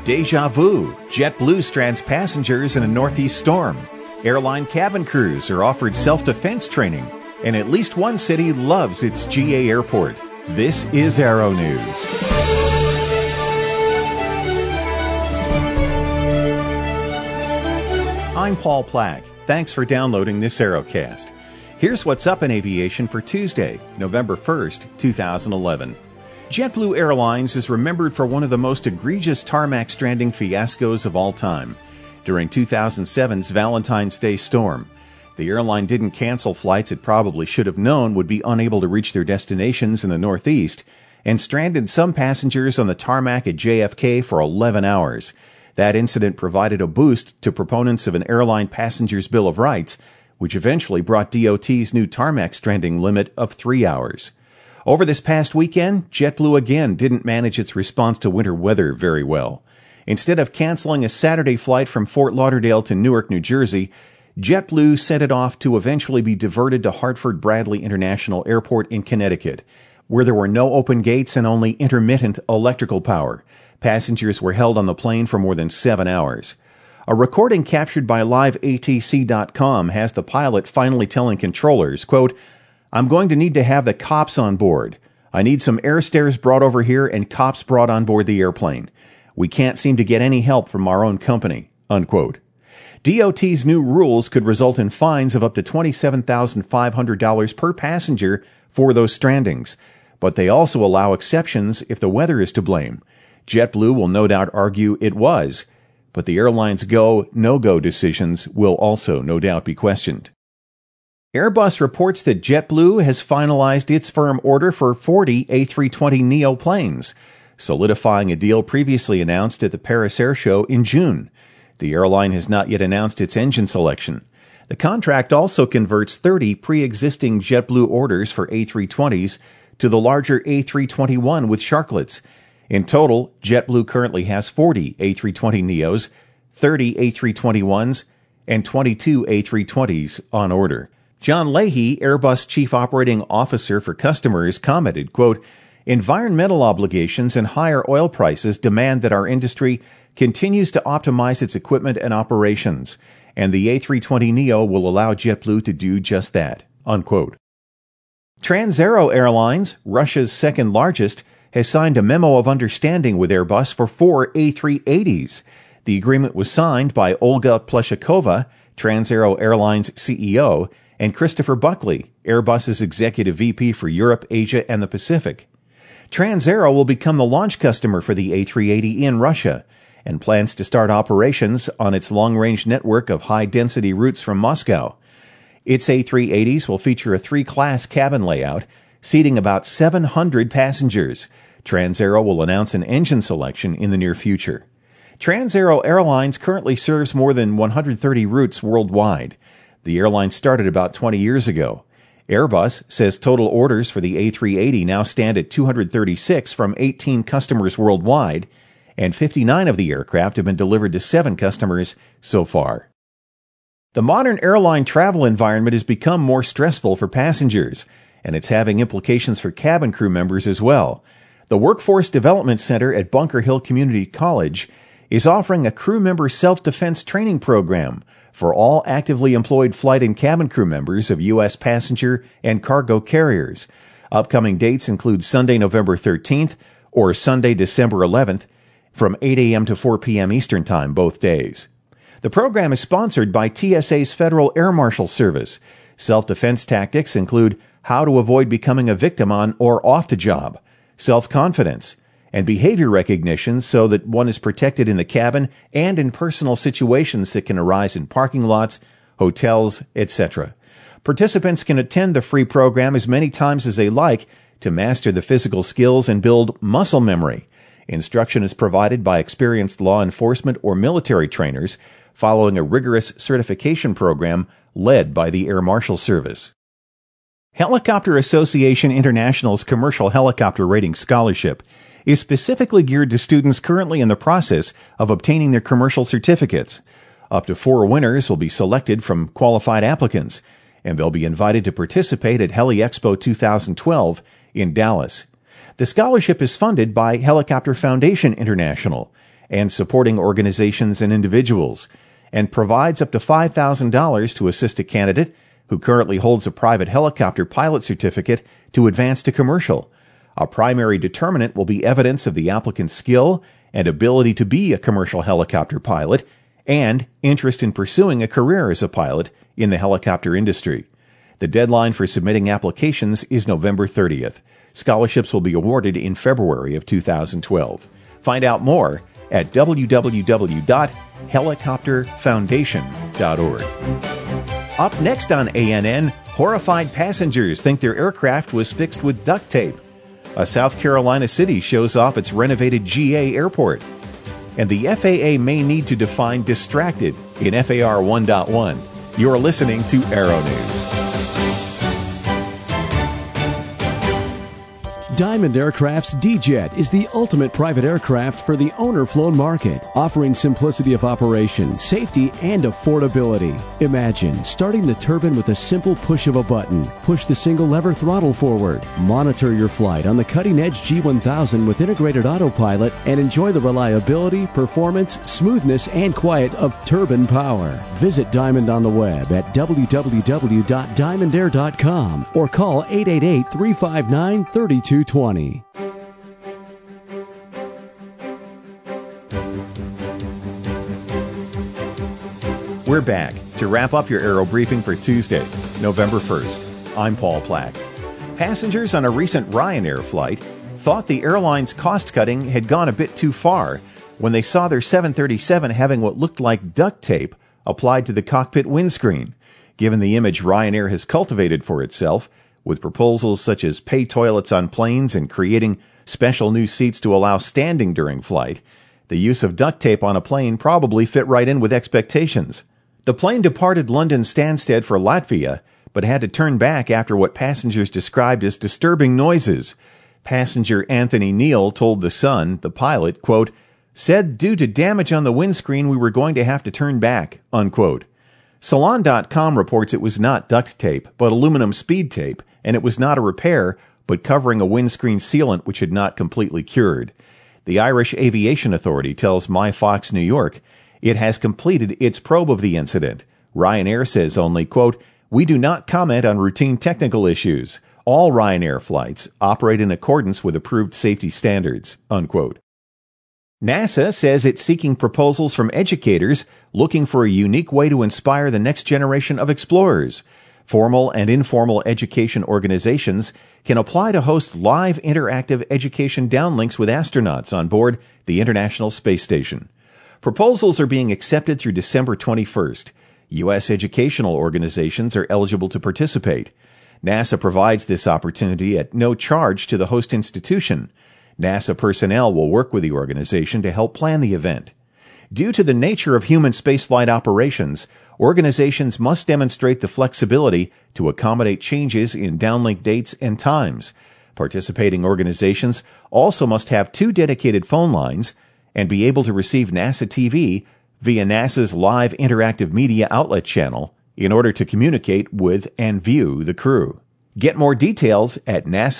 Deja vu. JetBlue strands passengers in a northeast storm. Airline cabin crews are offered self-defense training. And at least one city loves its GA airport. This is Aero News. I'm Paul Plack. Thanks for downloading this Aerocast. Here's what's up in aviation for Tuesday, November 1st, 2011. JetBlue Airlines is remembered for one of the most egregious tarmac stranding fiascos of all time. During 2007's Valentine's Day storm, the airline didn't cancel flights it probably should have known would be unable to reach their destinations in the Northeast, and stranded some passengers on the tarmac at JFK for 11 hours. That incident provided a boost to proponents of an airline passenger's Bill of Rights, which eventually brought DOT's new tarmac stranding limit of 3 hours. Over this past weekend, JetBlue again didn't manage its response to winter weather very well. Instead of canceling a Saturday flight from Fort Lauderdale to Newark, New Jersey, JetBlue sent it off to eventually be diverted to Hartford Bradley International Airport in Connecticut, where there were no open gates and only intermittent electrical power. Passengers were held on the plane for more than 7 hours. A recording captured by LiveATC.com has the pilot finally telling controllers, quote, "I'm going to need to have the cops on board. I need some air stairs brought over here and cops brought on board the airplane. We can't seem to get any help from our own company," unquote. DOT's new rules could result in fines of up to $27,500 per passenger for those strandings, but they also allow exceptions if the weather is to blame. JetBlue will no doubt argue it was, but the airline's go, no-go decisions will also no doubt be questioned. Airbus reports that JetBlue has finalized its firm order for 40 A320neo planes, solidifying a deal previously announced at the Paris Air Show in June. The airline has not yet announced its engine selection. The contract also converts 30 pre-existing JetBlue orders for A320s to the larger A321 with sharklets. In total, JetBlue currently has 40 A320neos, 30 A321s, and 22 A320s on order. John Leahy, Airbus Chief Operating Officer for Customers, commented, quote, "Environmental obligations and higher oil prices demand that our industry continues to optimize its equipment and operations, and the A320neo will allow JetBlue to do just that," unquote. Transaero Airlines, Russia's second largest, has signed a memo of understanding with Airbus for 4 A380s. The agreement was signed by Olga Pleshakova, Transaero Airlines CEO, and Christopher Buckley, Airbus's Executive VP for Europe, Asia, and the Pacific. Transaero will become the launch customer for the A380 in Russia and plans to start operations on its long-range network of high-density routes from Moscow. Its A380s will feature a 3-class cabin layout, seating about 700 passengers. Transaero will announce an engine selection in the near future. Transaero Airlines currently serves more than 130 routes worldwide. The airline started about 20 years ago. Airbus says total orders for the A380 now stand at 236 from 18 customers worldwide, and 59 of the aircraft have been delivered to 7 customers so far. The modern airline travel environment has become more stressful for passengers, and it's having implications for cabin crew members as well. The Workforce Development Center at Bunker Hill Community College is offering a crew member self-defense training program for all actively employed flight and cabin crew members of U.S. passenger and cargo carriers. Upcoming dates include Sunday, November 13th or Sunday, December 11th from 8 a.m. to 4 p.m. Eastern Time both days. The program is sponsored by TSA's Federal Air Marshal Service. Self-defense tactics include how to avoid becoming a victim on or off the job, self-confidence, and behavior recognition so that one is protected in the cabin and in personal situations that can arise in parking lots, hotels, etc. Participants can attend the free program as many times as they like to master the physical skills and build muscle memory. Instruction is provided by experienced law enforcement or military trainers following a rigorous certification program led by the Air Marshal Service. Helicopter Association International's Commercial Helicopter Rating Scholarship is specifically geared to students currently in the process of obtaining their commercial certificates. Up to 4 winners will be selected from qualified applicants, and they'll be invited to participate at Heli Expo 2012 in Dallas. The scholarship is funded by Helicopter Foundation International and supporting organizations and individuals, and provides up to $5,000 to assist a candidate who currently holds a private helicopter pilot certificate to advance to commercial. A primary determinant will be evidence of the applicant's skill and ability to be a commercial helicopter pilot and interest in pursuing a career as a pilot in the helicopter industry. The deadline for submitting applications is November 30th. Scholarships will be awarded in February of 2012. Find out more at www.helicopterfoundation.org. Up next on ANN, horrified passengers think their aircraft was fixed with duct tape. A South Carolina city shows off its renovated GA airport. And the FAA may need to define distracted in FAR 1.1. You're listening to Aero News. Diamond Aircraft's D-Jet is the ultimate private aircraft for the owner-flown market, offering simplicity of operation, safety, and affordability. Imagine starting the turbine with a simple push of a button. Push the single lever throttle forward. Monitor your flight on the cutting-edge G1000 with integrated autopilot and enjoy the reliability, performance, smoothness, and quiet of turbine power. Visit Diamond on the web at www.diamondair.com or call 888-359-3220. We're back to wrap up your Aero Briefing for Tuesday, November 1st. I'm Paul Plack. Passengers on a recent Ryanair flight thought the airline's cost-cutting had gone a bit too far when they saw their 737 having what looked like duct tape applied to the cockpit windscreen. Given the image Ryanair has cultivated for itself, with proposals such as pay toilets on planes and creating special new seats to allow standing during flight, the use of duct tape on a plane probably fit right in with expectations. The plane departed London Stansted for Latvia, but had to turn back after what passengers described as disturbing noises. Passenger Anthony Neal told The Sun, the pilot, quote, said due to damage on the windscreen we were going to have to turn back, unquote. Salon.com reports it was not duct tape, but aluminum speed tape, and it was not a repair, but covering a windscreen sealant which had not completely cured. The Irish Aviation Authority tells MyFox New York it has completed its probe of the incident. Ryanair says only, quote, we do not comment on routine technical issues. All Ryanair flights operate in accordance with approved safety standards, unquote. NASA says it's seeking proposals from educators looking for a unique way to inspire the next generation of explorers. Formal and informal education organizations can apply to host live interactive education downlinks with astronauts on board the International Space Station. Proposals are being accepted through December 21st. U.S. educational organizations are eligible to participate. NASA provides this opportunity at no charge to the host institution. NASA personnel will work with the organization to help plan the event. Due to the nature of human spaceflight operations, organizations must demonstrate the flexibility to accommodate changes in downlink dates and times. Participating organizations also must have 2 dedicated phone lines and be able to receive NASA TV via NASA's live interactive media outlet channel in order to communicate with and view the crew. Get more details at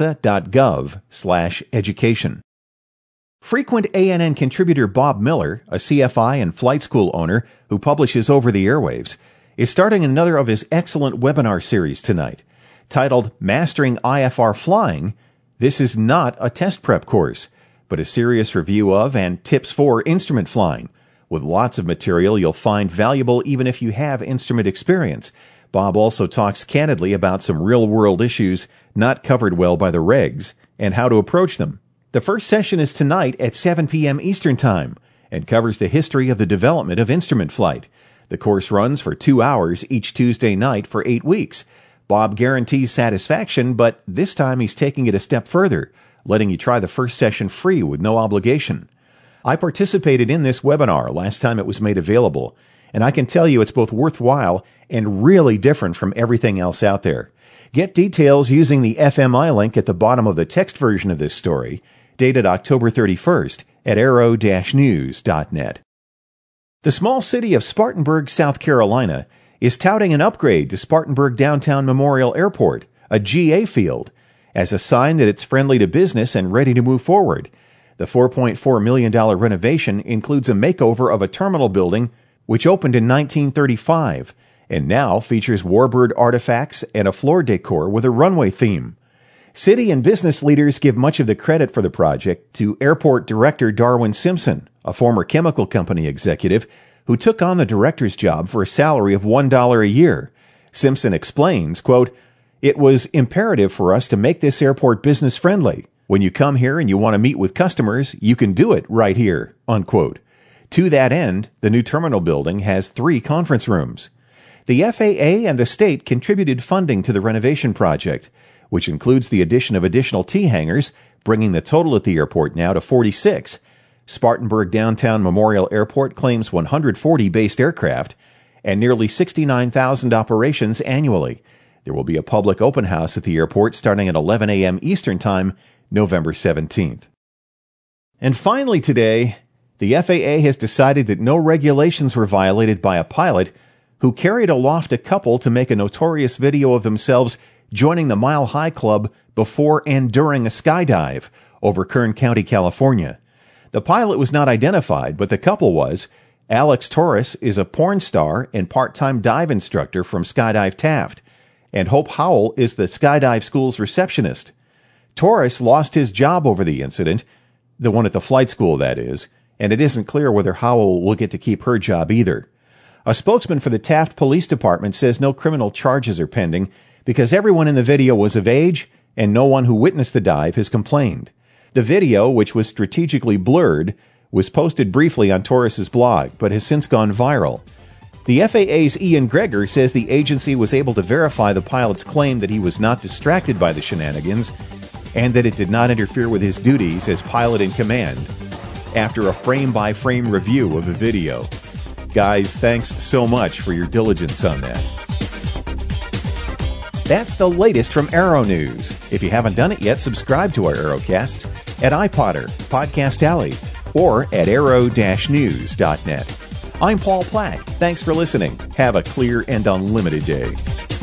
nasa.gov/education. Frequent ANN contributor Bob Miller, a CFI and flight school owner who publishes over the airwaves, is starting another of his excellent webinar series tonight. Titled Mastering IFR Flying, this is not a test prep course, but a serious review of and tips for instrument flying. With lots of material you'll find valuable even if you have instrument experience. Bob also talks candidly about some real-world issues not covered well by the regs and how to approach them. The first session is tonight at 7 p.m. Eastern Time and covers the history of the development of instrument flight. The course runs for 2 hours each Tuesday night for 8 weeks. Bob guarantees satisfaction, but this time he's taking it a step further, letting you try the first session free with no obligation. I participated in this webinar last time it was made available, and I can tell you it's both worthwhile and really different from everything else out there. Get details using the FMI link at the bottom of the text version of this story, dated October 31st at aero-news.net. The small city of Spartanburg, South Carolina, is touting an upgrade to Spartanburg Downtown Memorial Airport, a GA field, as a sign that it's friendly to business and ready to move forward. The $4.4 million renovation includes a makeover of a terminal building which opened in 1935 and now features warbird artifacts and a floor decor with a runway theme. City and business leaders give much of the credit for the project to airport director Darwin Simpson, a former chemical company executive who took on the director's job for a salary of $1 a year. Simpson explains, quote, "It was imperative for us to make this airport business friendly. When you come here and you want to meet with customers, you can do it right here," unquote. To that end, the new terminal building has 3 conference rooms. The FAA and the state contributed funding to the renovation project, which includes the addition of additional T-hangars, bringing the total at the airport now to 46. Spartanburg Downtown Memorial Airport claims 140 based aircraft and nearly 69,000 operations annually. There will be a public open house at the airport starting at 11 a.m. Eastern Time, November 17th. And finally today, the FAA has decided that no regulations were violated by a pilot who carried aloft a couple to make a notorious video of themselves joining the Mile High Club before and during a skydive over Kern County, California. The pilot was not identified, but the couple was. Alex Torres is a porn star and part-time dive instructor from Skydive Taft, and Hope Howell is the Skydive School's receptionist. Torres lost his job over the incident, the one at the flight school, that is, and it isn't clear whether Howell will get to keep her job either. A spokesman for the Taft Police Department says no criminal charges are pending because everyone in the video was of age and no one who witnessed the dive has complained. The video, which was strategically blurred, was posted briefly on Torres's blog, but has since gone viral. The FAA's Ian Greger says the agency was able to verify the pilot's claim that he was not distracted by the shenanigans and that it did not interfere with his duties as pilot in command after a frame-by-frame review of the video. Guys, thanks so much for your diligence on that. That's the latest from Aero News. If you haven't done it yet, subscribe to our Aerocasts at iPodder, Podcast Alley, or at aero-news.net. I'm Paul Plack. Thanks for listening. Have a clear and unlimited day.